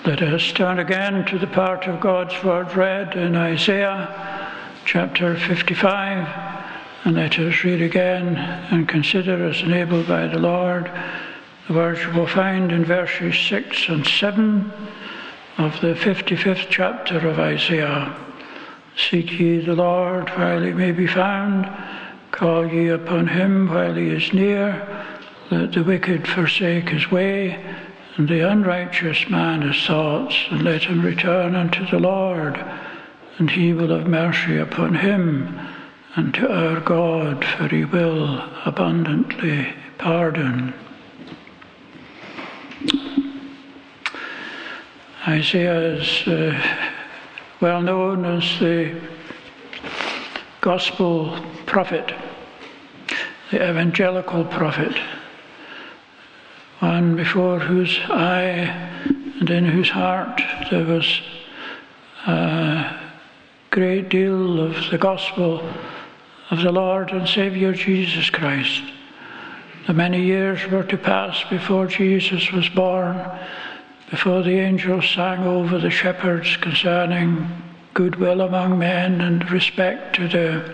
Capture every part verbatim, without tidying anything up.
Let us turn again to the part of God's word read in Isaiah chapter fifty-five, and let us read again and consider as enabled by the Lord the words you will find in verses six and seven of the fifty-fifth chapter of Isaiah. Seek ye the Lord while he may be found, call ye upon him while he is near. Let the wicked forsake his way, and the unrighteous man his thoughts, and let him return unto the Lord, and he will have mercy upon him, and to our God, for he will abundantly pardon. Isaiah is uh, well known as the gospel prophet, the evangelical prophet, one before whose eye and in whose heart there was a great deal of the gospel of the Lord and Saviour Jesus Christ. The many years were to pass before Jesus was born, before the angels sang over the shepherds concerning goodwill among men and respect to the,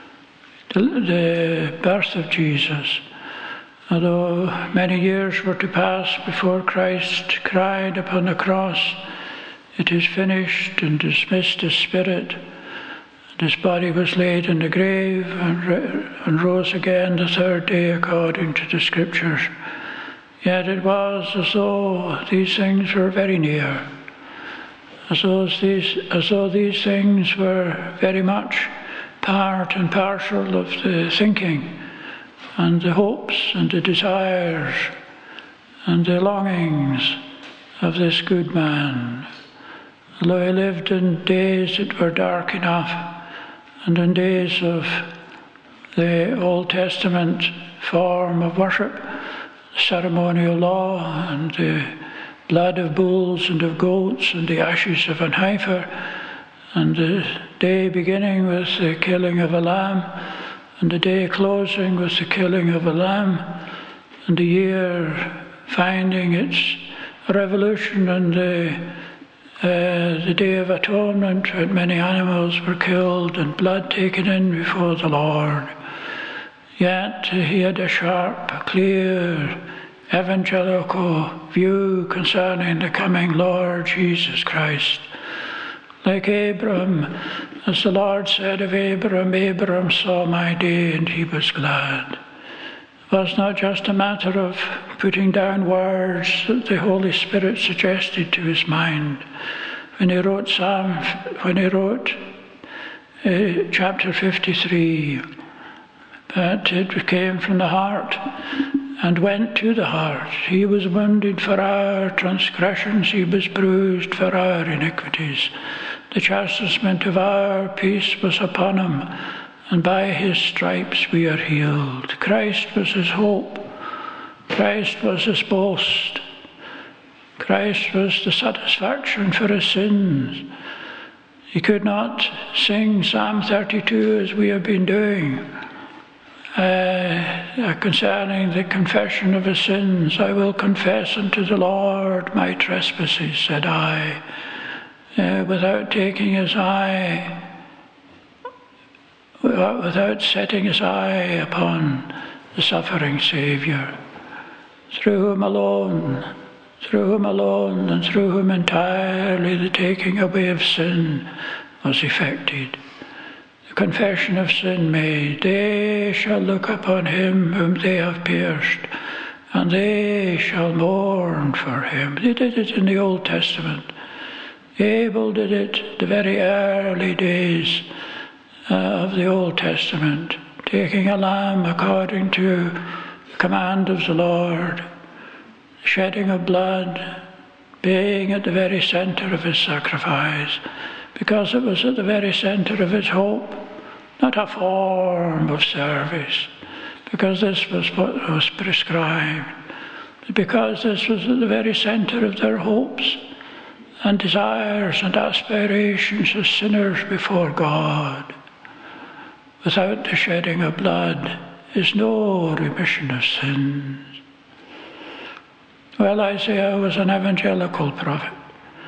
the birth of Jesus. Although many years were to pass before Christ cried upon the cross, "It is finished," and dismissed his spirit, and his body was laid in the grave and, re- and rose again the third day according to the Scriptures. Yet it was as though these things were very near, as though these, as though these things were very much part and parcel of the thinking and the hopes and the desires and the longings of this good man. Although he lived in days that were dark enough, and in days of the Old Testament form of worship, ceremonial law, and the blood of bulls and of goats and the ashes of an heifer, and the day beginning with the killing of a lamb, and the day closing with the killing of a lamb, and the year finding its revolution and the, uh, the Day of Atonement, when many animals were killed and blood taken in before the Lord. Yet he had a sharp, clear, evangelical view concerning the coming Lord Jesus Christ. Like Abram, as the Lord said of Abram, Abram saw my day and he was glad. It was not just a matter of putting down words that the Holy Spirit suggested to his mind. When he wrote Psalm, when he wrote uh, chapter fifty-three, but it came from the heart and went to the heart. He was wounded for our transgressions, he was bruised for our iniquities. The chastisement of our peace was upon him, and by his stripes we are healed. Christ was his hope. Christ was his boast. Christ was the satisfaction for his sins. He could not sing Psalm thirty-two as we have been doing, uh, concerning the confession of his sins. I will confess unto the Lord my trespasses, said I, uh, without taking his eye, without setting his eye upon the suffering Saviour, through whom alone, through whom alone and through whom entirely the taking away of sin was effected. The confession of sin made, they shall look upon him whom they have pierced, and they shall mourn for him. They did it in the Old Testament. Abel did it the very early days uh, of the Old Testament, taking a lamb according to the command of the Lord, shedding of blood, being at the very centre of his sacrifice, because it was at the very centre of his hope, not a form of service, because this was what was prescribed, but because this was at the very centre of their hopes and desires and aspirations as sinners before God. Without the shedding of blood is no remission of sins. Well, Isaiah was an evangelical prophet.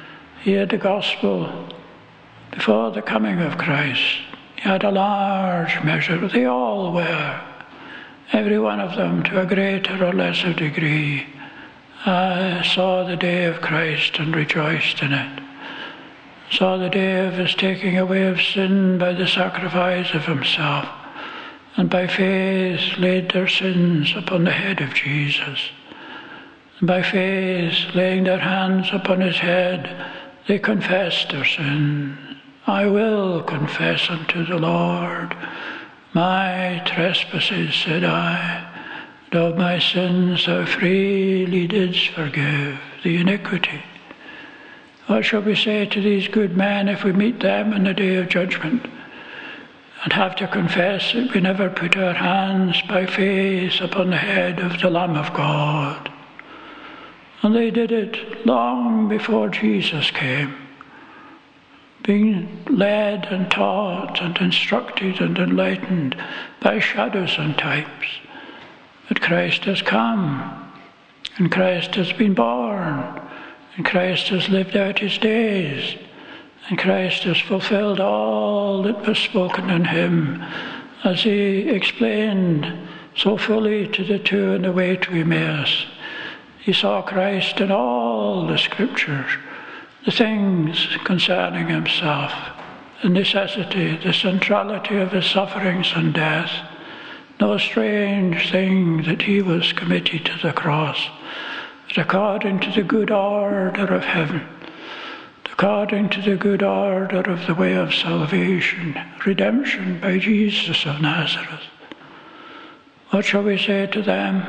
He had the gospel before the coming of Christ. He had a large measure. They all were, every one of them to a greater or lesser degree. I saw the day of Christ and rejoiced in it. Saw the day of his taking away of sin by the sacrifice of himself, and by faith laid their sins upon the head of Jesus. And by faith, laying their hands upon his head, they confessed their sin. I will confess unto the Lord my trespasses, said I, and of my sins thou freely didst forgive the iniquity. What shall we say to these good men if we meet them in the day of judgment and have to confess that we never put our hands by faith upon the head of the Lamb of God? And they did it long before Jesus came, being led and taught and instructed and enlightened by shadows and types. But Christ has come, and Christ has been born, and Christ has lived out his days, and Christ has fulfilled all that was spoken in him, as he explained so fully to the two on the way to Emmaus. He saw Christ in all the scriptures, the things concerning himself, the necessity, the centrality of his sufferings and death. No strange thing that he was committed to the cross, but according to the good order of heaven, according to the good order of the way of salvation, redemption by Jesus of Nazareth. What shall we say to them?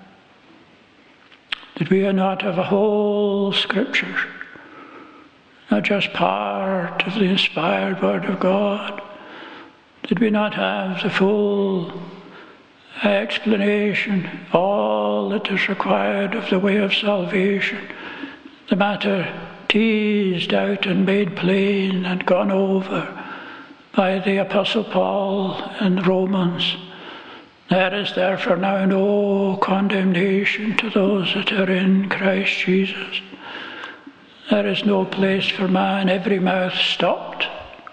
That we are not of a whole scripture, not just part of the inspired word of God? Did we not have the full explanation, all that is required of the way of salvation, the matter teased out and made plain and gone over by the Apostle Paul in Romans? There is therefore now no condemnation to those that are in Christ Jesus. There is no place for man, every mouth stopped,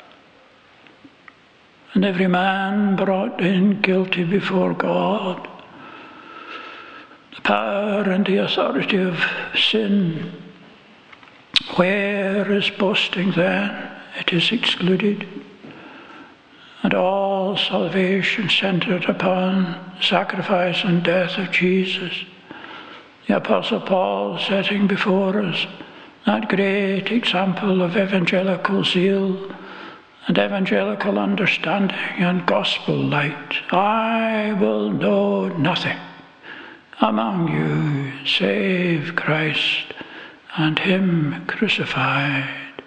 and every man brought in guilty before God. The power and the authority of sin, where is boasting then? It is excluded. And all salvation centered upon the sacrifice and death of Jesus. The Apostle Paul setting before us that great example of evangelical zeal and evangelical understanding and gospel light. I will know nothing among you save Christ and him crucified.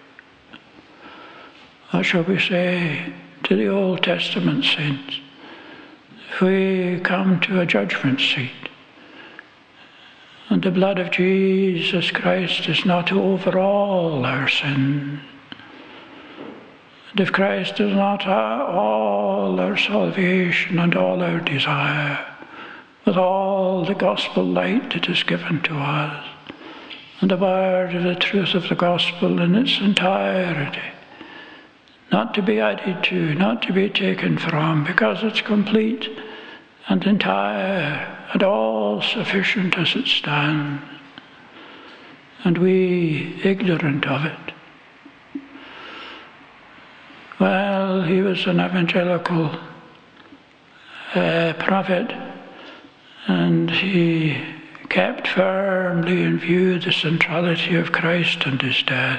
What shall we say to the Old Testament saints if we come to a judgment seat and the blood of Jesus Christ is not over all our sin, and if Christ is not our, all our salvation and all our desire, with all the gospel light that is given to us, and the word of the truth of the gospel in its entirety, not to be added to, not to be taken from, because it's complete and entire and all sufficient as it stands, and we ignorant of it. Well, he was an evangelical uh, prophet, and he kept firmly in view the centrality of Christ and his death.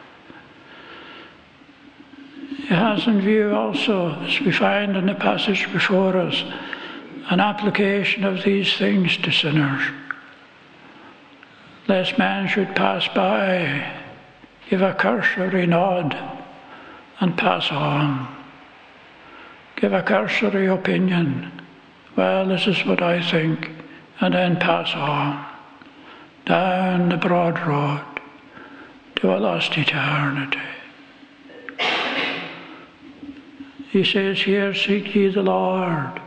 He has in view also, as we find in the passage before us, an application of these things to sinners. Lest man should pass by, give a cursory nod, and pass on. Give a cursory opinion. Well, this is what I think, and then pass on down the broad road to a lost eternity. He says here, seek ye the Lord.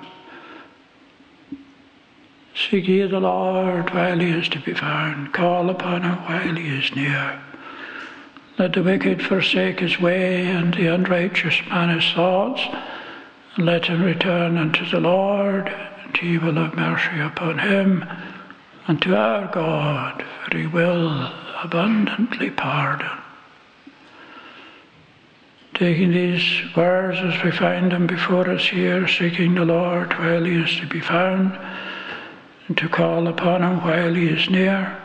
Seek ye the Lord while he is to be found. Call upon him while he is near. Let the wicked forsake his way, and the unrighteous man his thoughts, and let him return unto the Lord, and he will have mercy upon him, and to our God, for he will abundantly pardon. Taking these words as we find them before us here, seeking the Lord while he is to be found, and to call upon him while he is near.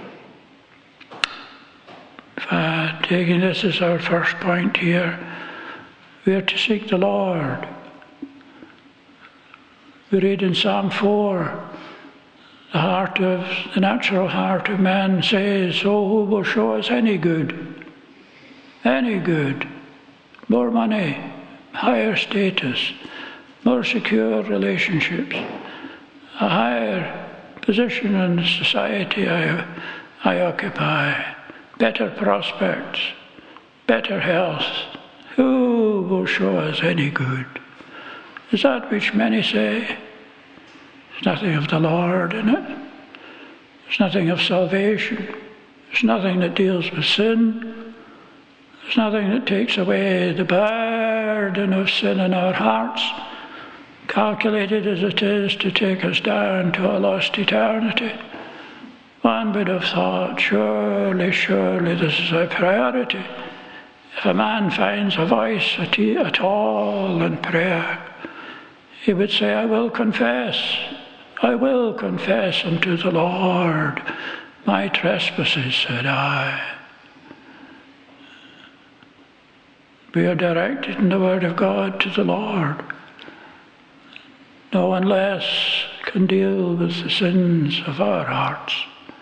Uh, taking this as our first point here, we are to seek the Lord. We read in Psalm four, the heart of, the natural heart of man says, oh, who will show us any good? Any good. More money, higher status, more secure relationships, a higher position in the society I, I occupy. Better prospects, better health. Who will show us any good? Is that which many say? There's nothing of the Lord in it. There's nothing of salvation. There's nothing that deals with sin. There's nothing that takes away the burden of sin in our hearts, calculated as it is to take us down to a lost eternity. One would have thought, surely, surely this is a priority. If a man finds a voice at all in prayer, he would say, I will confess, I will confess unto the Lord my trespasses, said I. We are directed in the Word of God to the Lord. No one less can deal with the sins of our hearts.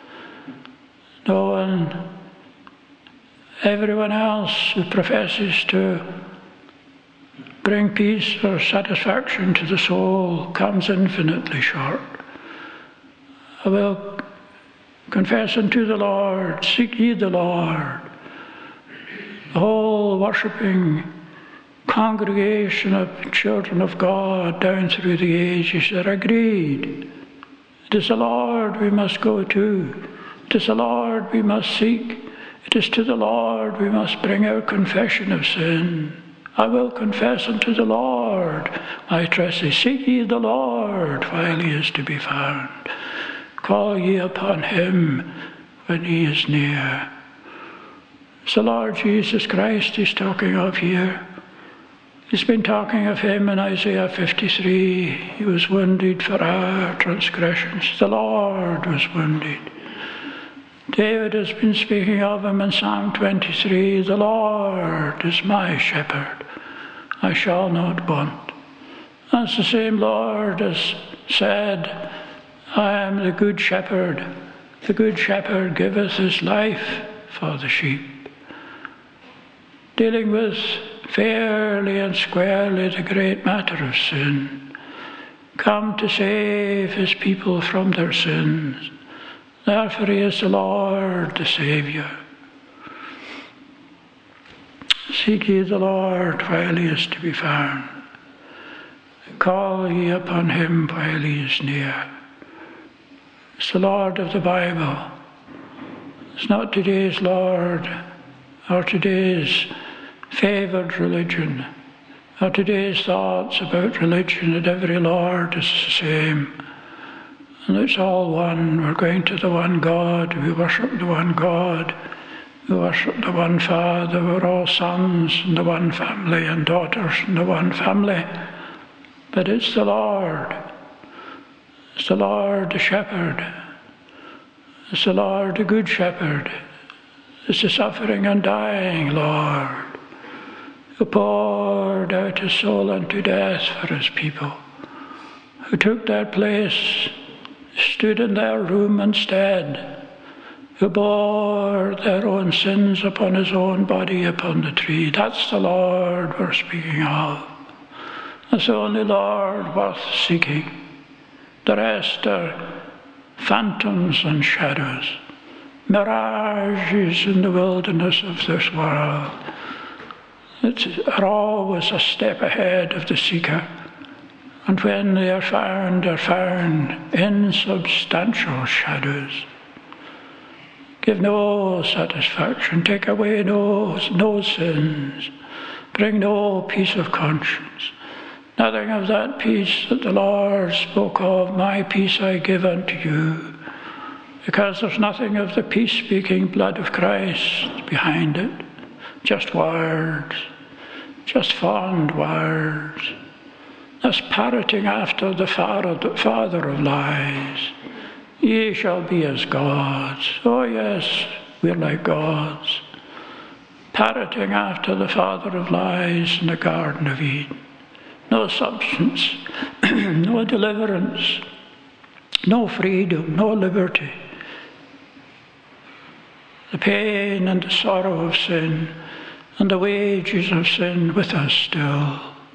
No one, everyone else who professes to bring peace or satisfaction to the soul comes infinitely short. I will confess unto the Lord, seek ye the Lord. The whole worshipping congregation of children of God down through the ages are agreed. It is the Lord we must go to. It is the Lord we must seek. It is to the Lord we must bring our confession of sin. I will confess unto the Lord my trespasses. Seek ye the Lord while he is to be found. Call ye upon him when he is near. It's the Lord Jesus Christ he's talking of here. He's been talking of him in Isaiah fifty-three. He was wounded for our transgressions. The Lord was wounded. David has been speaking of him in Psalm twenty-three. The Lord is my shepherd. I shall not want. That's the same Lord as said, I am the good shepherd. The good shepherd giveth his life for the sheep. Dealing with fairly and squarely the great matter of sin. Come to save his people from their sins. Therefore he is the Lord, the Saviour. Seek ye the Lord while he is to be found. Call ye upon him while he is near. It's the Lord of the Bible. It's not today's Lord or today's favoured religion or today's thoughts about religion that every Lord is the same. And it's all one. We're going to the one God. We worship the one God. We worship the one Father. We're all sons in the one family and daughters in the one family. But it's the Lord. It's the Lord the shepherd. It's the Lord the good shepherd. It's the suffering and dying Lord who poured out his soul unto death for his people, who took their place, stood in their room instead, who bore their own sins upon his own body upon the tree. That's the Lord we're speaking of. That's the only Lord worth seeking. The rest are phantoms and shadows, mirages in the wilderness of this world. It's are always a step ahead of the seeker. And when they are found, are found insubstantial shadows. Give no satisfaction, take away no, no sins, bring no peace of conscience. Nothing of that peace that the Lord spoke of, my peace I give unto you, because there's nothing of the peace-speaking blood of Christ behind it. Just words, just fond words. That's parroting after the father of lies. Ye shall be as gods. Oh yes, we're like gods. Parroting after the father of lies in the Garden of Eden. No substance, no deliverance, no freedom, no liberty. The pain and the sorrow of sin and the wages of sin with us still.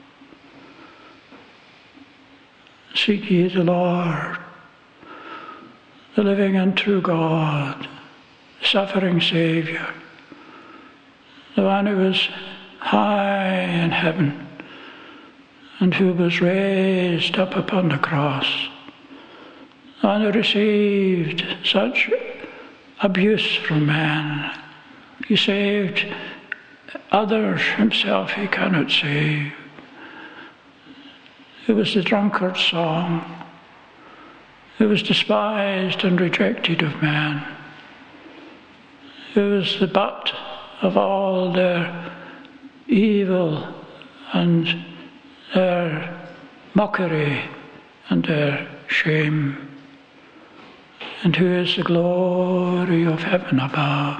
Seek ye the Lord, the living and true God, the suffering Saviour, the one who is high in heaven and who was raised up upon the cross, the one who received such abuse from man. He saved others, himself he cannot save. It was the drunkard's song. It was despised and rejected of man. It was the butt of all their evil and their mockery and their shame. And who is the glory of heaven above?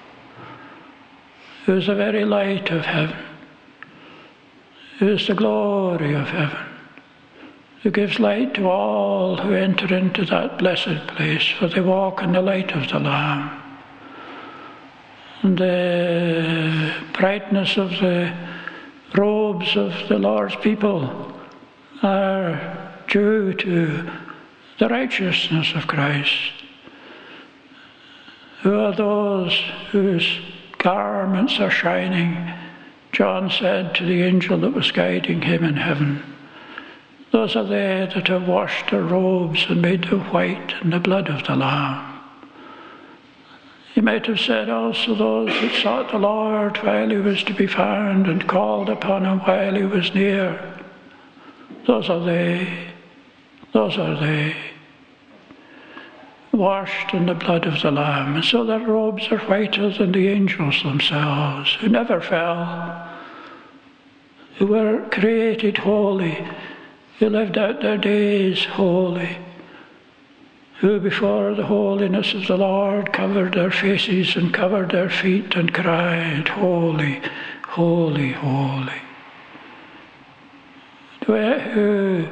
Who is the very light of heaven? Who is the glory of heaven? Who gives light to all who enter into that blessed place, for they walk in the light of the Lamb. And the brightness of the robes of the Lord's people are due to the righteousness of Christ. Who are those whose garments are shining? John said to the angel that was guiding him in heaven, those are they that have washed their robes and made them white in the blood of the Lamb. He might have said also those that sought the Lord while he was to be found and called upon him while he was near. Those are they. Those are they, washed in the blood of the Lamb. And so their robes are whiter than the angels themselves, who never fell, who were created holy, who lived out their days holy, who before the holiness of the Lord covered their faces and covered their feet and cried, holy, holy, holy. Who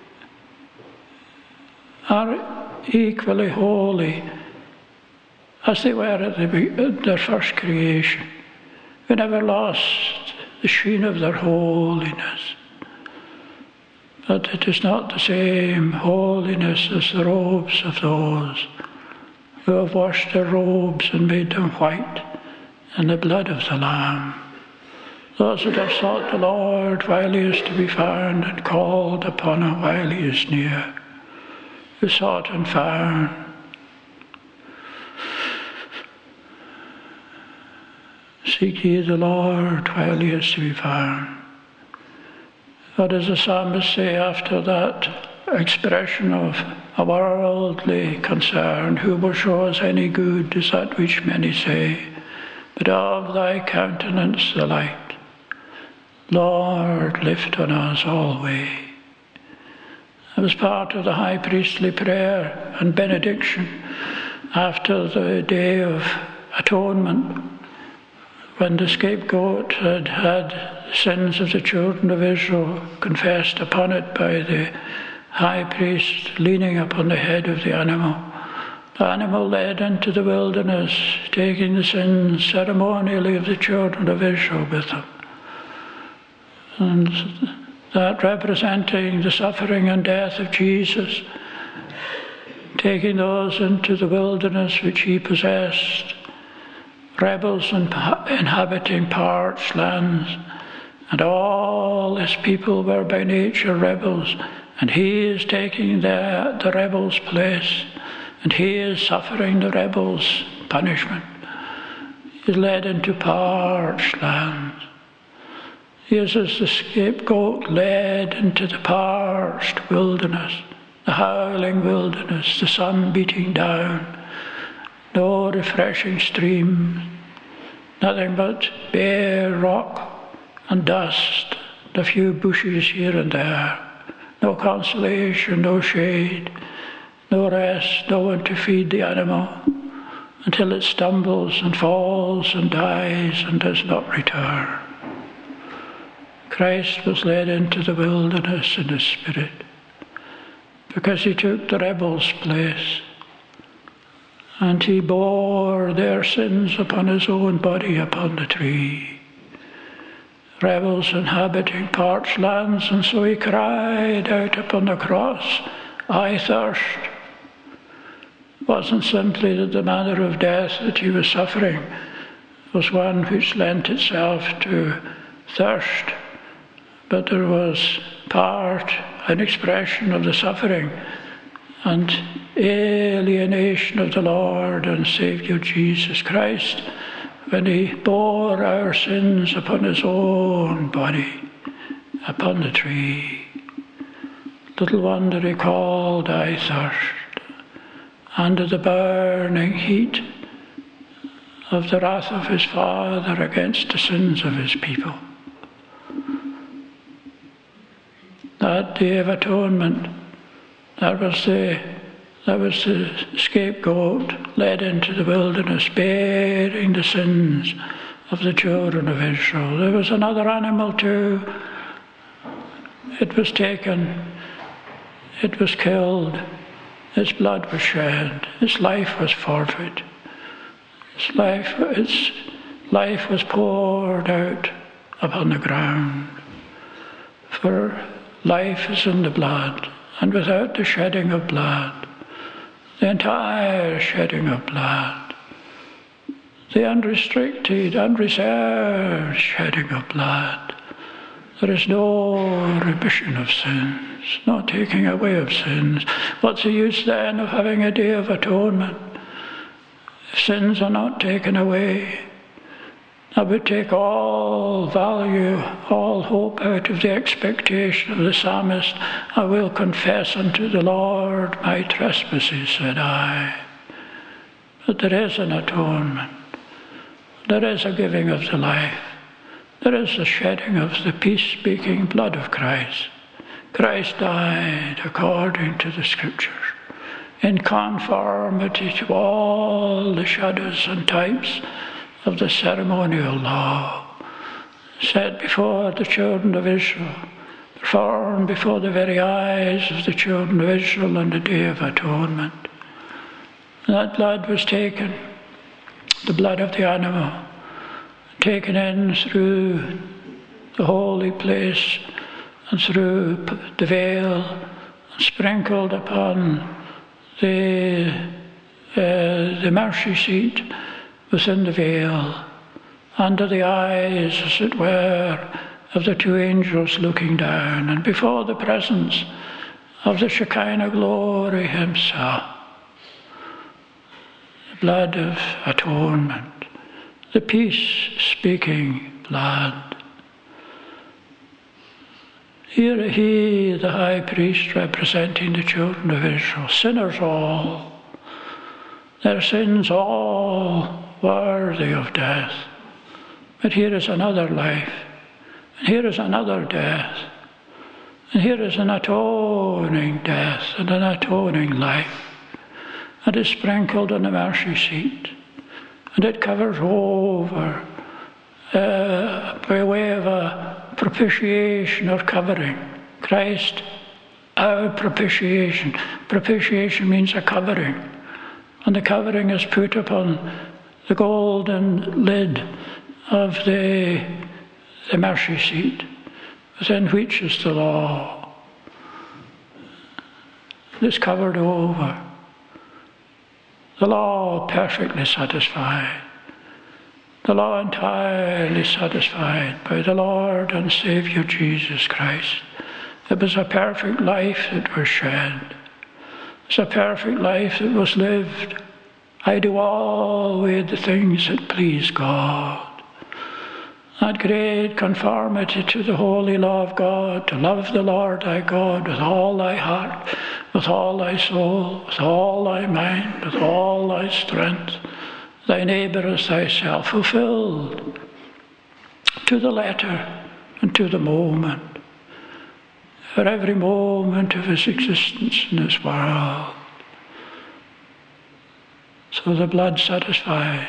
are equally holy as they were at the, their first creation, who never lost the sheen of their holiness. But it is not the same holiness as the robes of those who have washed their robes and made them white in the blood of the Lamb. Those that have sought the Lord while he is to be found and called upon him while he is near, who sought and found. Seek ye the Lord while he is to be found. What does the psalmist say after that expression of a worldly concern? Who will show us any good is that which many say, but of thy countenance the light. Lord, lift on us always. It was part of the high priestly prayer and benediction after the Day of Atonement, when the scapegoat had had the sins of the children of Israel confessed upon it by the high priest leaning upon the head of the animal. The animal led into the wilderness, taking the sins ceremonially of the children of Israel with him. And that representing the suffering and death of Jesus, taking those into the wilderness which he possessed, rebels inhabiting parched lands, and all his people were by nature rebels, and he is taking the, the rebels' place, and he is suffering the rebels' punishment. He's led into parched lands. He is as the scapegoat led into the parched wilderness, the howling wilderness, the sun beating down, no refreshing streams, nothing but bare rock and dust, and a few bushes here and there, no consolation, no shade, no rest, no one to feed the animal, until it stumbles and falls and dies and does not return. Christ was led into the wilderness in his spirit because he took the rebels' place, and he bore their sins upon his own body upon the tree. Rebels inhabiting parched lands, and so he cried out upon the cross, "I thirst." It wasn't simply that the manner of death that he was suffering was one which lent itself to thirst, but there was part, an expression of the suffering and alienation of the Lord and Saviour Jesus Christ when he bore our sins upon his own body, upon the tree. Little wonder he called, "I thirst," under the burning heat of the wrath of his Father against the sins of his people. That day of atonement, that was the that was the scapegoat led into the wilderness, bearing the sins of the children of Israel. There was another animal too. It was taken, it was killed, its blood was shed, its life was forfeit, its life, its life was poured out upon the ground. For life is in the blood, and without the shedding of blood, the entire shedding of blood, the unrestricted, unreserved shedding of blood, there is no remission of sins, no taking away of sins. What's the use then of having a day of atonement if sins are not taken away? That would take all value, all hope out of the expectation of the psalmist. "I will confess unto the Lord my trespasses," said I. But there is an atonement. There is a giving of the life. There is the shedding of the peace-speaking blood of Christ. Christ died according to the Scriptures, in conformity to all the shadows and types of the ceremonial law, set before the children of Israel, performed before the very eyes of the children of Israel on the Day of Atonement. That blood was taken, the blood of the animal, taken in through the holy place and through the veil, and sprinkled upon the, uh, the mercy seat within the veil, under the eyes, as it were, of the two angels looking down, and before the presence of the Shekinah glory himself. The blood of atonement, the peace-speaking blood. Here he, the high priest, representing the children of Israel, sinners all, their sins all worthy of death. But here is another life, and here is another death, and here is an atoning death and an atoning life, and is sprinkled on the mercy seat, and it covers over uh, by way of a propitiation or covering. Christ, our propitiation. Propitiation means a covering, and the covering is put upon the golden lid of the, the mercy seat, within which is the law. It is covered over. The law perfectly satisfied. The law entirely satisfied by the Lord and Saviour Jesus Christ. It was a perfect life that was shed. It's a perfect life that was lived I do always the things that please God. That great conformity to the holy law of God, to love the Lord thy God with all thy heart, with all thy soul, with all thy mind, with all thy strength, thy neighbour as thyself, fulfilled to the letter and to the moment, for every moment of his existence in this world. So the blood satisfies,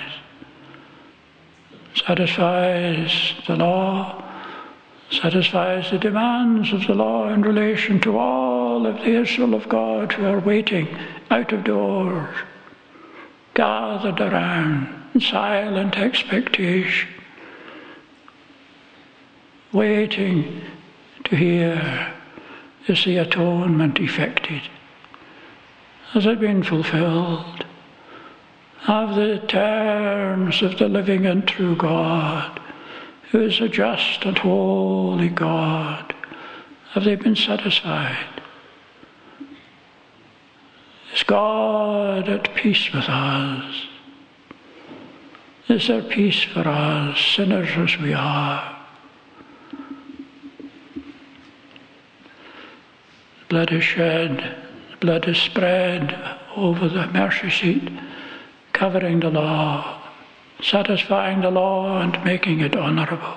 satisfies the law, satisfies the demands of the law in relation to all of the Israel of God who are waiting out of doors, gathered around in silent expectation, waiting to hear, is the atonement effected? Has it been fulfilled? Have the terms of the living and true God, who is a just and holy God, have they been satisfied? Is God at peace with us? Is there peace for us, sinners as we are? Blood is shed, blood is spread over the mercy seat, covering the law, satisfying the law and making it honourable.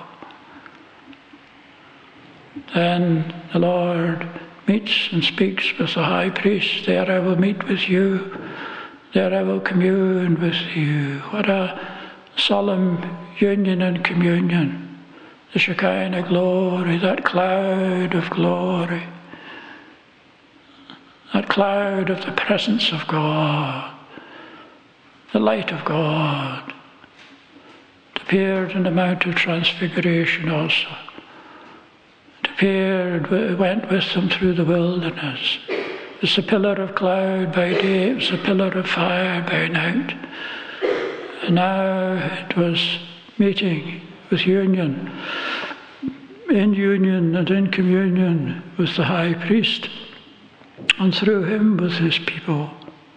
Then the Lord meets and speaks with the high priest. There I will meet with you. There I will commune with you. What a solemn union and communion. The Shekinah glory, that cloud of glory, that cloud of the presence of God, the light of God. It appeared in the Mount of Transfiguration also. It appeared, it went with them through the wilderness. It was a pillar of cloud by day, it was a pillar of fire by night. And now it was meeting with union, in union and in communion with the high priest, and through him with his people.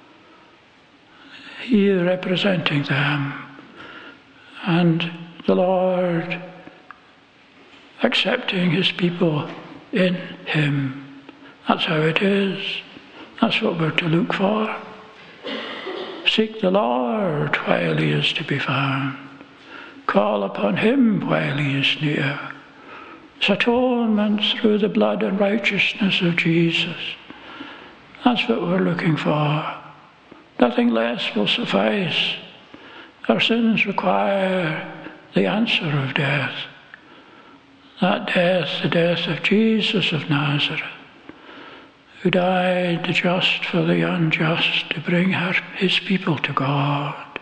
He representing them, and the Lord accepting his people in him. That's how it is. That's what we're to look for. Seek the Lord while he is to be found. Call upon him while he is near. It's atonement through the blood and righteousness of Jesus. That's what we're looking for. Nothing less will suffice. Our sins require the answer of death. That death, the death of Jesus of Nazareth, who died the just for the unjust to bring her, his people to God.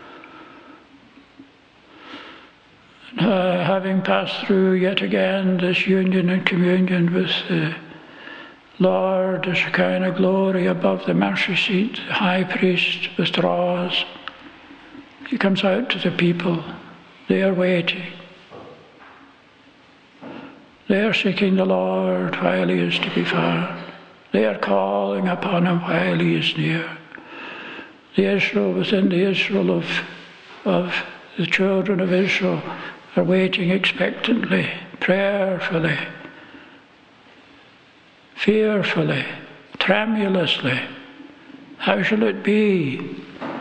And, uh, having passed through yet again this union and communion with the Lord, the Shekinah glory above the mercy seat, the high priest withdraws. He comes out to the people. They are waiting. They are seeking the Lord while he is to be found. They are calling upon him while he is near. The Israel within the Israel of, of the children of Israel are waiting expectantly, prayerfully, fearfully, tremulously. How shall it be?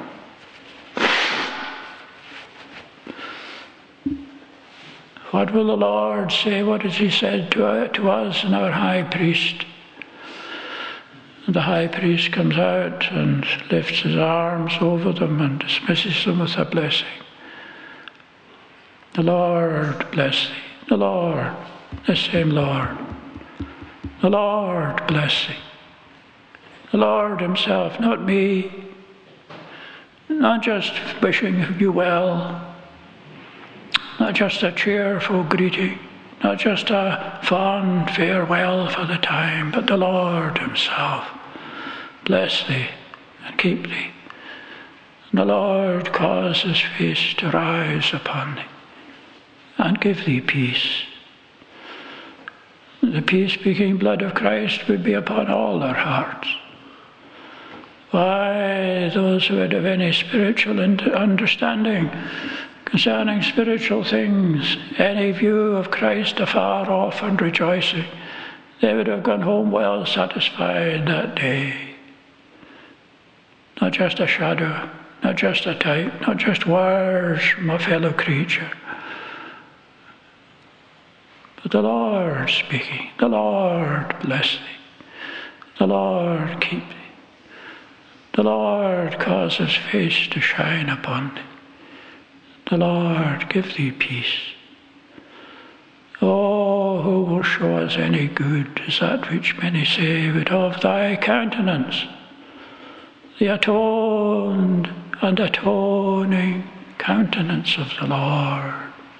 What will the Lord say? What has he said to, to us and our high priest? And the high priest comes out and lifts his arms over them and dismisses them with a blessing. The Lord bless thee. The Lord, the same Lord. The Lord bless thee. The Lord himself, not me. Not just wishing you well. Not just a cheerful greeting. Not just a fond farewell for the time, but the Lord himself. Bless thee and keep thee. And the Lord cause his face to rise upon thee and give thee peace. The peace-speaking blood of Christ would be upon all their hearts. Why, those who would have any spiritual understanding concerning spiritual things, any view of Christ afar off and rejoicing, they would have gone home well satisfied that day. Not just a shadow, not just a type, not just words from a fellow creature, but the Lord speaking. The Lord bless thee. The Lord keep thee. The Lord cause his face to shine upon thee. The Lord give thee peace. Oh, who will show us any good is that which many say, but of thy countenance, the atoned and atoning countenance of the Lord.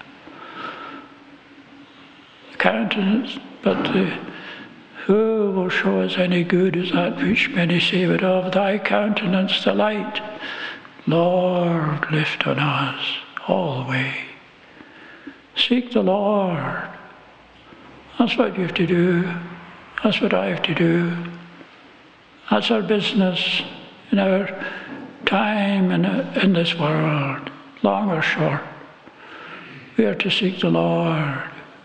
Countenance, but the who will show us any good is that which many say, but of thy countenance the light, Lord, lift on us always. Seek the Lord. That's what you have to do. That's what I have to do. That's our business in our time in, in this world, long or short. We are to seek the Lord.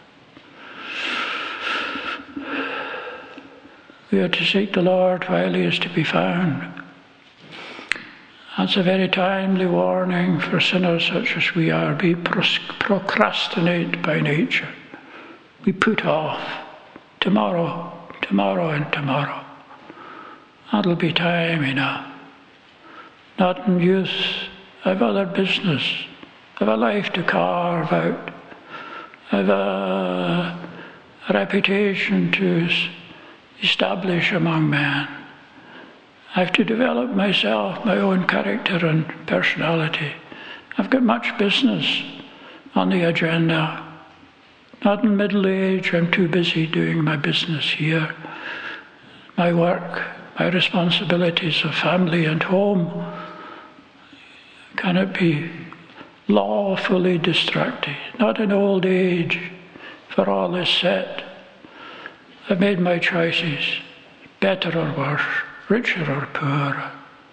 We are to seek the Lord while he is to be found. That's a very timely warning for sinners such as we are. We procrastinate by nature. We put off tomorrow, tomorrow and tomorrow. That'll be time enough. Not in youth. I've other business. I've a life to carve out. I've a, a reputation to establish among men. I have to develop myself, my own character and personality. I've got much business on the agenda. Not in middle age, I'm too busy doing my business here. My work, my responsibilities of family and home cannot be lawfully distracted. Not in old age, for all is set. I've made my choices, better or worse, richer or poorer.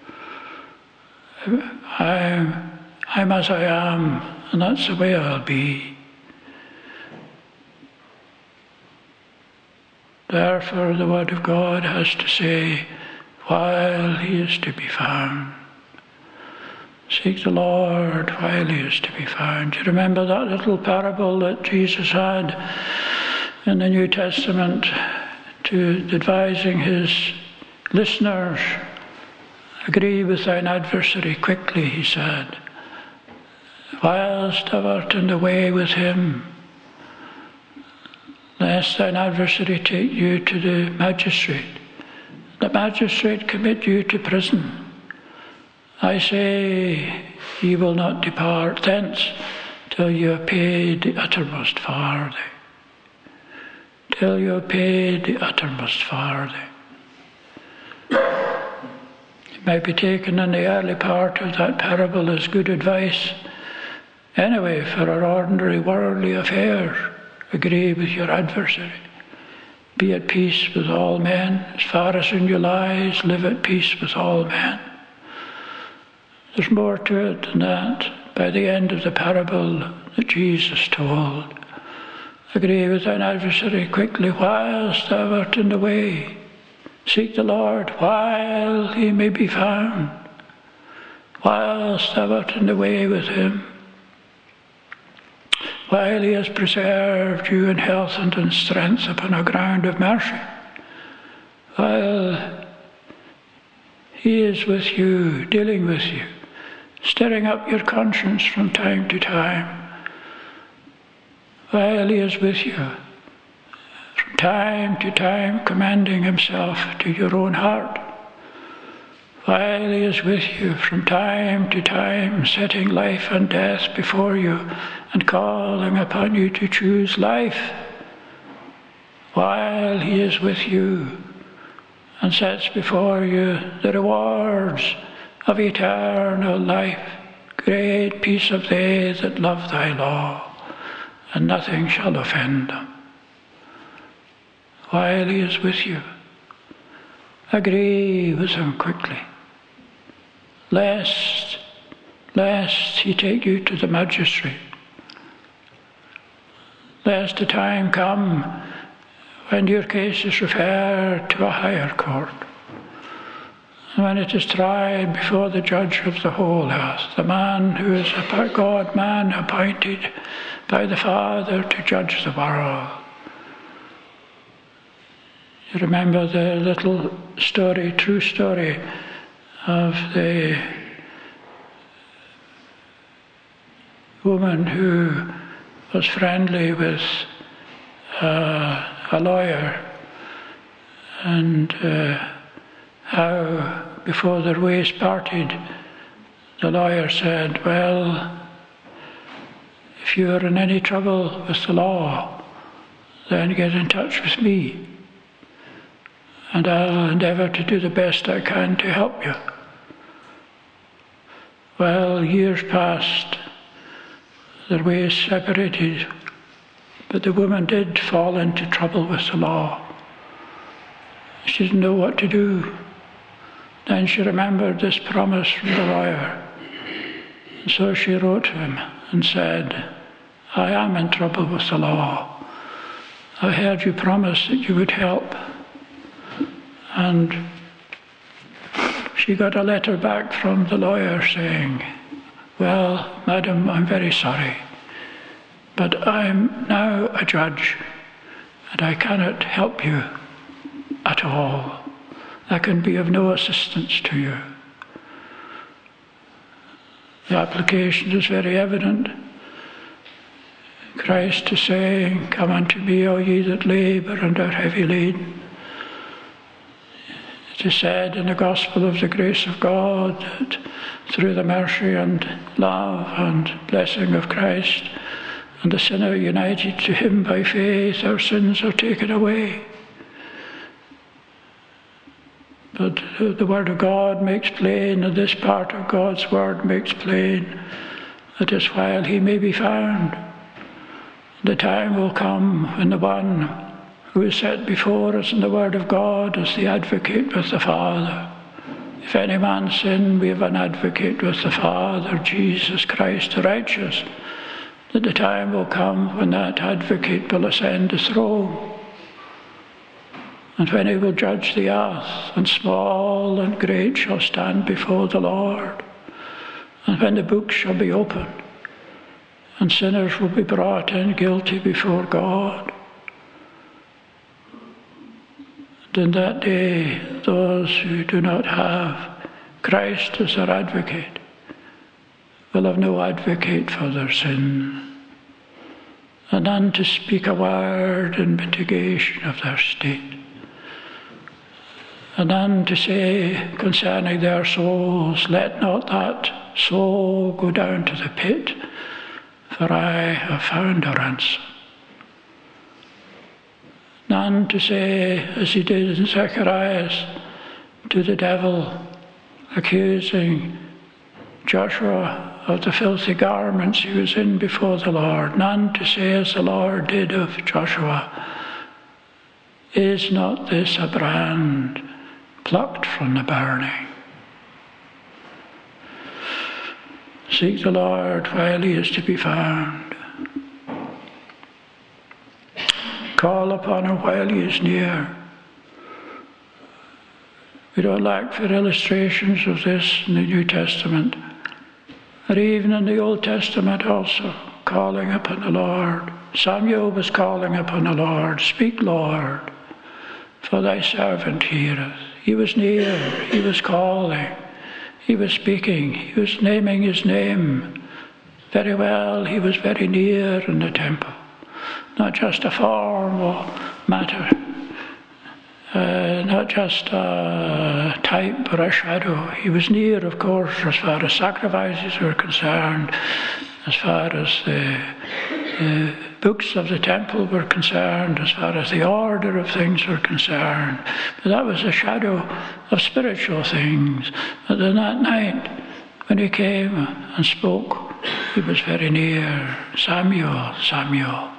I'm, I'm as I am, and that's the way I'll be. Therefore, the Word of God has to say, while he is to be found. Seek the Lord while he is to be found. Do you remember that little parable that Jesus had in the New Testament to advising his listeners? Agree with thine adversary quickly, he said, whilst thou art in the way with him, lest thine adversary take you to the magistrate, the magistrate commit you to prison. I say, ye will not depart thence till you have paid the uttermost farthing. Till you have paid the uttermost farthing. It might be taken in the early part of that parable as good advice. Anyway, for our ordinary worldly affairs, agree with your adversary. Be at peace with all men. As far as in you lies, live at peace with all men. There's more to it than that. By the end of the parable that Jesus told, agree with thine adversary quickly whilst thou art in the way. Seek the Lord while he may be found, whilst thou art in the way with him, while he has preserved you in health and in strength upon a ground of mercy, while he is with you, dealing with you, stirring up your conscience from time to time, while he is with you, from time to time commanding himself to your own heart, while he is with you from time to time setting life and death before you and calling upon you to choose life, while he is with you and sets before you the rewards of eternal life. Great peace of they that love thy law, and nothing shall offend them. While he is with you, agree with him quickly. lest, lest he take you to the magistrate, lest a time come when your case is referred to a higher court, and when it is tried before the judge of the whole earth, the man who is a God-man appointed by the Father to judge the world. You remember the little story, true story, of the woman who was friendly with uh, a lawyer, and uh, how before their ways parted, the lawyer said, well, if you are in any trouble with the law, then get in touch with me, and I'll endeavour to do the best I can to help you. Well, years passed, their ways separated, but the woman did fall into trouble with the law. She didn't know what to do. Then she remembered this promise from the lawyer. And so she wrote to him and said, I am in trouble with the law. I heard you promise that you would help. And she got a letter back from the lawyer saying, well, madam, I'm very sorry, but I'm now a judge and I cannot help you at all. I can be of no assistance to you. The application is very evident. Christ is saying, come unto me, all ye that labour and are heavy laden. It is said in the gospel of the grace of God that through the mercy and love and blessing of Christ and the sinner united to him by faith, our sins are taken away. But the Word of God makes plain, and this part of God's Word makes plain, that is while he may be found, the time will come when the one who is set before us in the Word of God as the advocate with the Father. If any man sin, we have an advocate with the Father, Jesus Christ the righteous, that the time will come when that advocate will ascend the throne, and when he will judge the earth, and small and great shall stand before the Lord, and when the books shall be opened, and sinners will be brought in guilty before God. And in that day, those who do not have Christ as their advocate will have no advocate for their sin, and none to speak a word in mitigation of their state, and none to say concerning their souls, let not that soul go down to the pit, for I have found a ransom. None to say, as he did in Zacharias, to the devil, accusing Joshua of the filthy garments he was in before the Lord. None to say, as the Lord did of Joshua, is not this a brand plucked from the burning? Seek the Lord while he is to be found. Call upon him while he is near. We don't lack for illustrations of this in the New Testament, or even in the Old Testament also, calling upon the Lord. Samuel was calling upon the Lord, speak, Lord, for thy servant heareth. He was near, he was calling, he was speaking, he was naming his name. Very well, he was very near in the temple. Not just a formal matter, uh, not just a type or a shadow. He was near, of course, as far as sacrifices were concerned, as far as the, the books of the temple were concerned, as far as the order of things were concerned. But that was a shadow of spiritual things. But then that night, when he came and spoke, he was very near. Samuel, Samuel.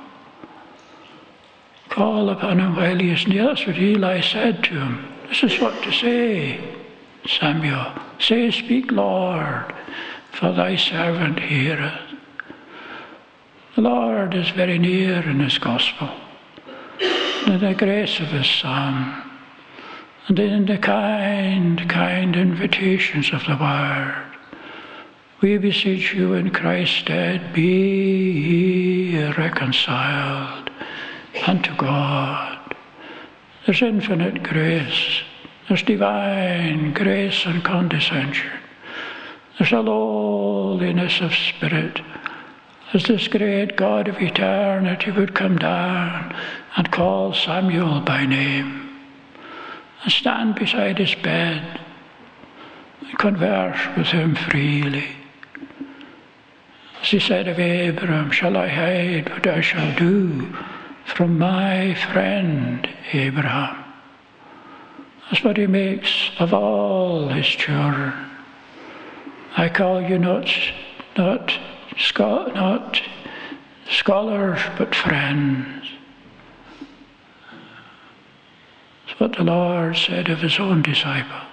Call upon him while he is near. That's what Eli said to him. This is what to say, Samuel. Say, speak, Lord, for thy servant heareth. The Lord is very near in his gospel, in the grace of his Son, and in the kind, kind invitations of the Word. We beseech you in Christ's stead, be ye reconciled unto God. There's infinite grace. There's divine grace and condescension. There's a lowliness of spirit, as this great God of eternity would come down and call Samuel by name and stand beside his bed and converse with him freely. As he said of Abraham, shall I hide what I shall do from my friend Abraham? That's what he makes of all his children. I call you not, not, not scholars, but friends. That's what the Lord said of his own disciples.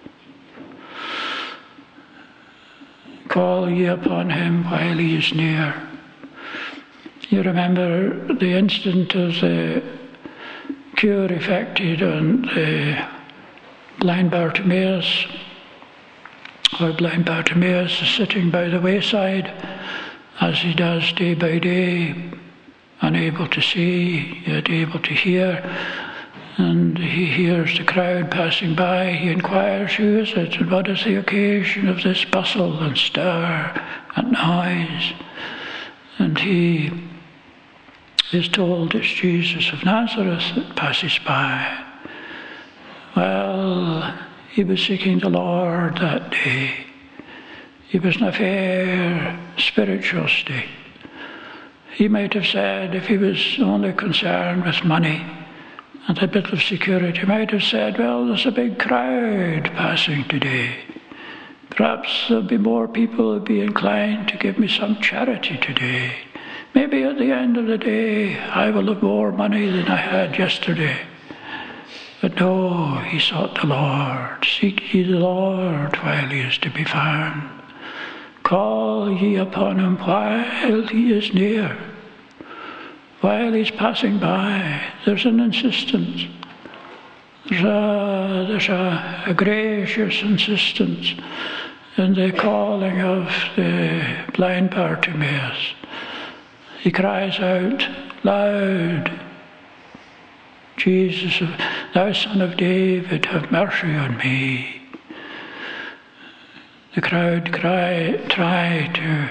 Call ye upon him while he is near. You remember the instant of the cure effected on the blind Bartimaeus, or blind Bartimaeus is sitting by the wayside, as he does day by day, unable to see, yet able to hear. And he hears the crowd passing by. He inquires, who is it, and what is the occasion of this bustle and stir and noise? And he is told it's Jesus of Nazareth that passes by. Well, he was seeking the Lord that day. He was in a fair spiritual state. He might have said, if he was only concerned with money and a bit of security, he might have said, well, there's a big crowd passing today. Perhaps there'll be more people who'll be inclined to give me some charity today. Maybe at the end of the day, I will have more money than I had yesterday. But no, he sought the Lord. Seek ye the Lord while he is to be found. Call ye upon him while he is near. While he's passing by, there's an insistence. There's a, there's a, a gracious insistence in the calling of the blind Bartimaeus. He cries out loud, Jesus, thou Son of David, have mercy on me. The crowd cry, try to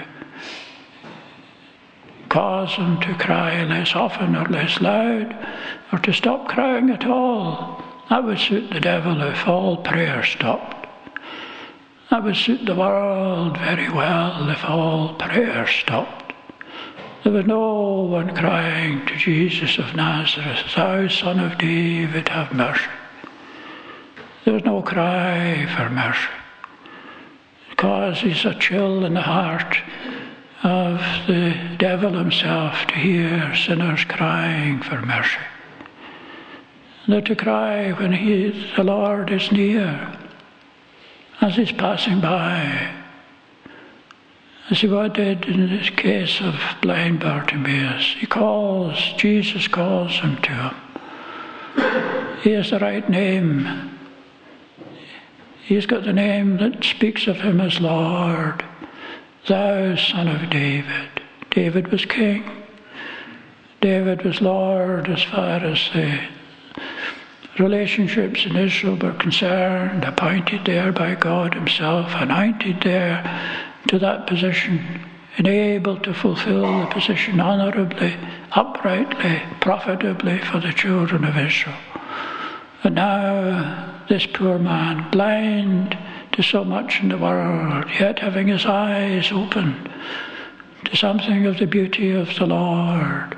cause him to cry less often or less loud, or to stop crying at all. That would suit the devil if all prayer stopped. That would suit the world very well if all prayer stopped. There was no one crying to Jesus of Nazareth, thou Son of David, have mercy. There was no cry for mercy. It causes a chill in the heart of the devil himself to hear sinners crying for mercy. They're to cry when he, the Lord is near, as he's passing by, as he did in this case of blind Bartimaeus. He calls, Jesus calls him to him. He has the right name. He's got the name that speaks of him as Lord. Thou Son of David. David was king. David was Lord as far as the relationships in Israel were concerned, appointed there by God himself, anointed there to that position, and able to fulfill the position honorably, uprightly, profitably for the children of Israel. And now this poor man, blind to so much in the world, yet having his eyes opened to something of the beauty of the Lord,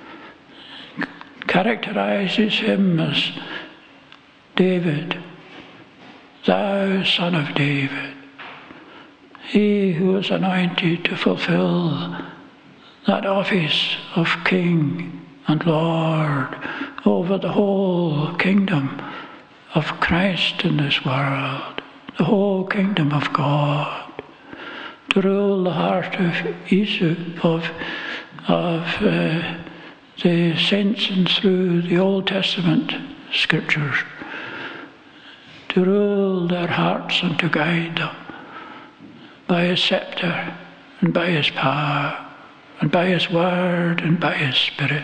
characterizes him as David, thou Son of David. He who is anointed to fulfill that office of King and Lord over the whole kingdom of Christ in this world. the whole kingdom of God, to rule the heart of Esau, of, of uh, the saints and through the Old Testament scriptures, to rule their hearts and to guide them by his scepter and by his power and by his word and by his spirit,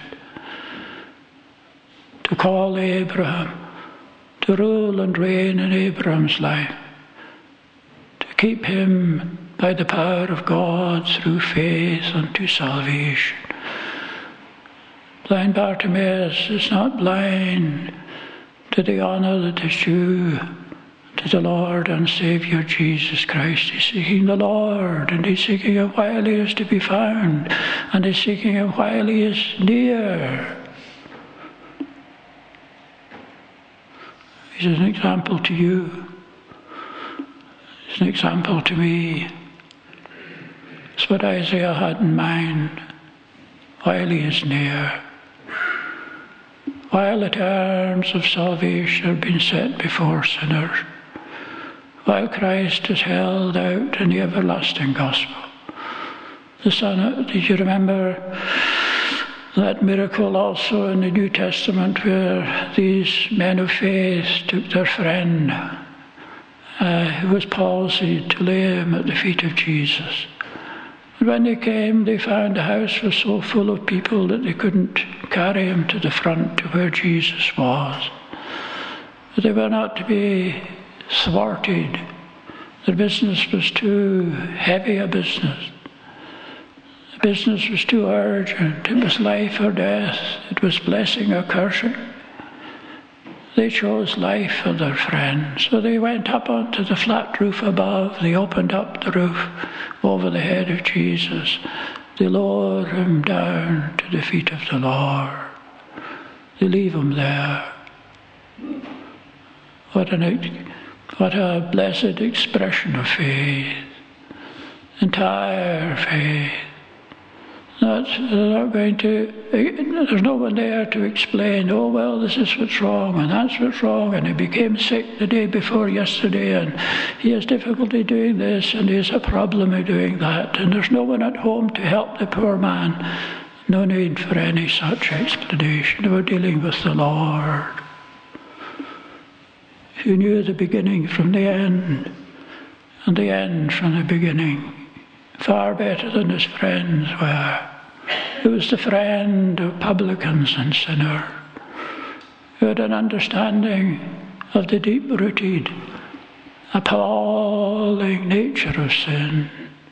to call Abraham, to rule and reign in Abraham's life, to keep him by the power of God through faith unto salvation. Blind Bartimaeus is not blind to the honour that is due to the Lord and Saviour Jesus Christ. He's seeking the Lord, and he's seeking him while he is to be found, and he's seeking him while he is near. He's an example to you. He's an example to me. It's what Isaiah had in mind. While he is near, while the terms of salvation have been set before sinners, while Christ is held out in the everlasting gospel. The Son of, did you remember that miracle also in the New Testament where these men of faith took their friend uh, who was palsied to lay him at the feet of Jesus? And when they came, they found the house was so full of people that they couldn't carry him to the front to where Jesus was. But they were not to be thwarted. The business was too heavy a business. The business was too urgent. It was life or death. It was blessing or cursing. They chose life for their friend. So they went up onto the flat roof above. They opened up the roof over the head of Jesus. They lower him down to the feet of the Lord. They leave him there. What an, what a blessed expression of faith. Entire faith. Not, they're not going to, there's no one there to explain, oh, well, this is what's wrong, and that's what's wrong, and he became sick the day before yesterday, and he has difficulty doing this, and he has a problem of doing that, and there's no one at home to help the poor man. No need for any such explanation. We're dealing with the Lord, who knew the beginning from the end, and the end from the beginning, far better than his friends were. He was the friend of publicans and sinners, who had an understanding of the deep-rooted, appalling nature of sin,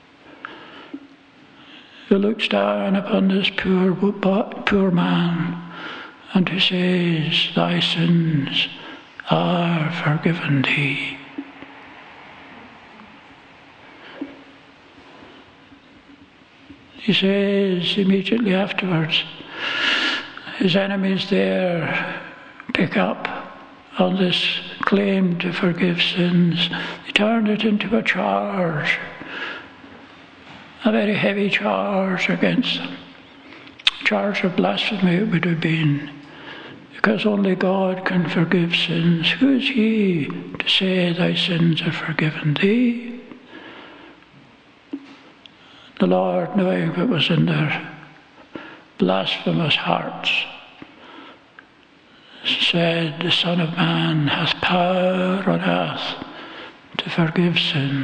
who looks down upon this poor, poor man and who says, thy sins are forgiven thee. He says immediately afterwards, his enemies there pick up on this claim to forgive sins. They turn it into a charge, a very heavy charge against them. A charge of blasphemy it would have been, because only God can forgive sins. Who is he to say thy sins are forgiven thee? The Lord, knowing what was in their blasphemous hearts, said, the Son of Man hath power on earth to forgive sins.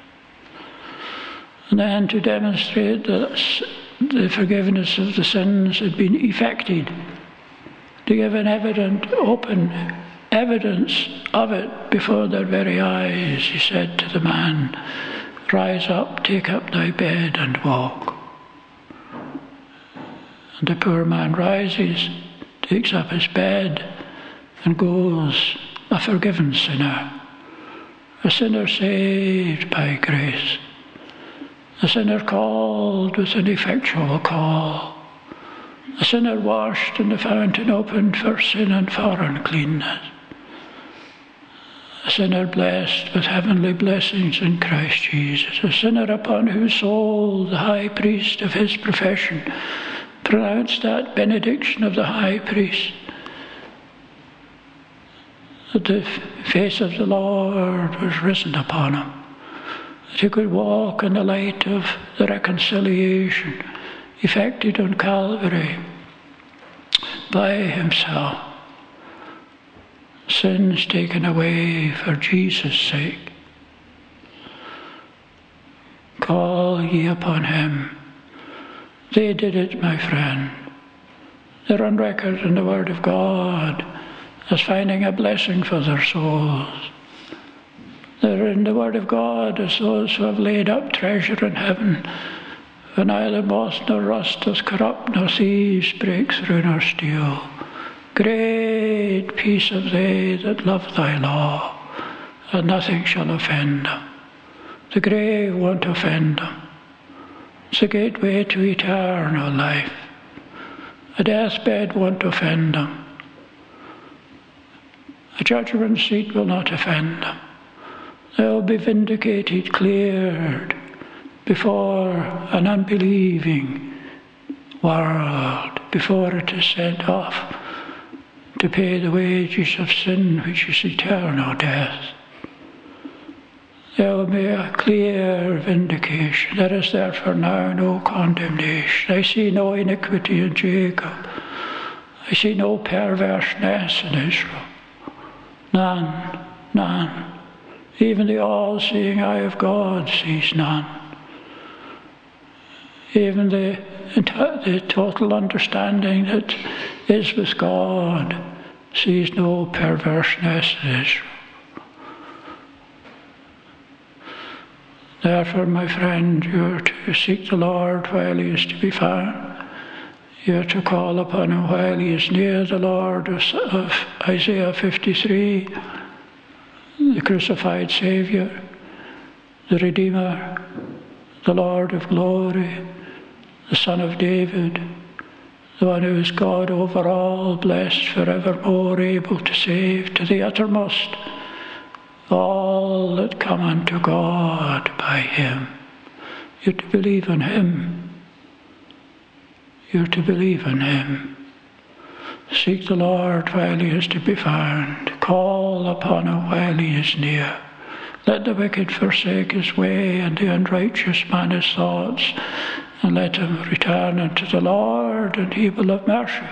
And then to demonstrate that the forgiveness of the sins had been effected, to give an evident, open evidence of it before their very eyes, he said to the man, rise up, take up thy bed and walk. And the poor man rises, takes up his bed and goes, a forgiven sinner, a sinner saved by grace, a sinner called with an effectual call, a sinner washed in the fountain opened for sin and for uncleanness, a sinner blessed with heavenly blessings in Christ Jesus, a sinner upon whose soul the high priest of his profession pronounced that benediction of the high priest, that the face of the Lord was risen upon him, that he could walk in the light of the reconciliation effected on Calvary by himself, sins taken away for Jesus' sake. Call ye upon him. They did it, my friend. They're on record in the Word of God as finding a blessing for their souls. They're in the Word of God as those who have laid up treasure in heaven, where neither moth nor rust doth corrupt, nor thieves break through nor steal. Great peace of they that love thy law, and nothing shall offend them. The grave won't offend them. It's the gateway to eternal life. A deathbed won't offend them. A judgment seat will not offend them. They'll be vindicated, cleared before an unbelieving world, before it is sent off to pay the wages of sin, which is eternal death. There will be a clear vindication. There is therefore now no condemnation. I see no iniquity in Jacob. I see no perverseness in Israel. None, none. Even the all-seeing eye of God sees none. Even the, the total understanding that is with God sees no perverseness in Israel. Therefore, my friend, you are to seek the Lord while he is to be found. You are to call upon him while he is near. The Lord of, of Isaiah fifty-three, the crucified Saviour, the Redeemer, the Lord of glory, the Son of David, the one who is God over all, blessed forevermore, able to save to the uttermost all that come unto God by him. You're to believe in him. You're to believe in him. Seek the Lord while he is to be found. Call upon him while he is near. Let the wicked forsake his way, and the unrighteous man his thoughts, and let him return unto the Lord, and he will have mercy.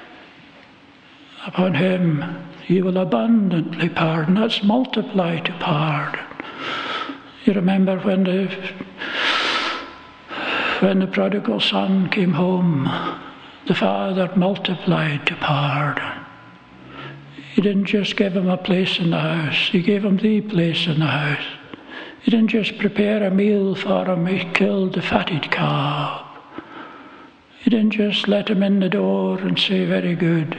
Upon him he will abundantly pardon. That's multiply to pardon. You remember when the when the prodigal son came home, the father multiplied to pardon. He didn't just give him a place in the house, he gave him the place in the house. He didn't just prepare a meal for him, he killed the fatted calf. He didn't just let him in the door and say, very good,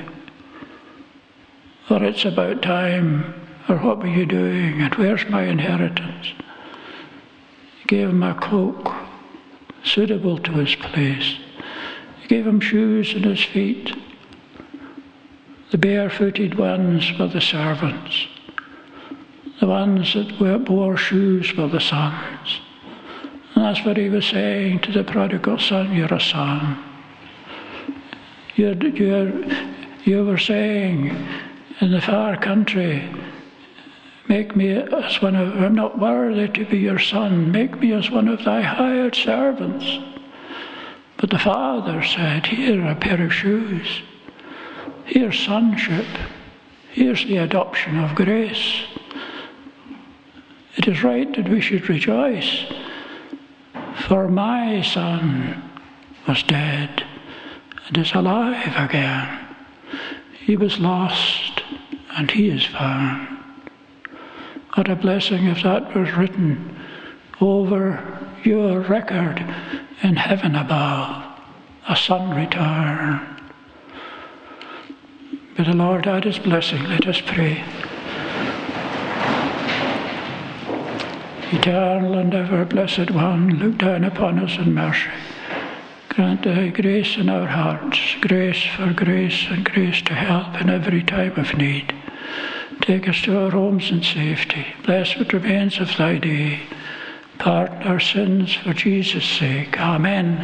or it's about time, or what were you doing, and where's my inheritance? He gave him a cloak suitable to his place. He gave him shoes on his feet. The barefooted ones were the servants. The ones that wore shoes were the sons. And that's what he was saying to the prodigal son, you're a son. You're, you're, you were saying in the far country, make me as one of, I'm not worthy to be your son, make me as one of thy hired servants. But the father said, here a pair of shoes, here's sonship, here's the adoption of grace. It is right that we should rejoice, for my son was dead and is alive again. He was lost and he is found. What a blessing if that was written over your record in heaven above, a son returned. May the Lord add his blessing. Let us pray. Eternal and ever blessed one, look down upon us in mercy. Grant thy grace in our hearts, grace for grace and grace to help in every time of need. Take us to our homes in safety. Bless what remains of thy day. Pardon our sins for Jesus' sake. Amen.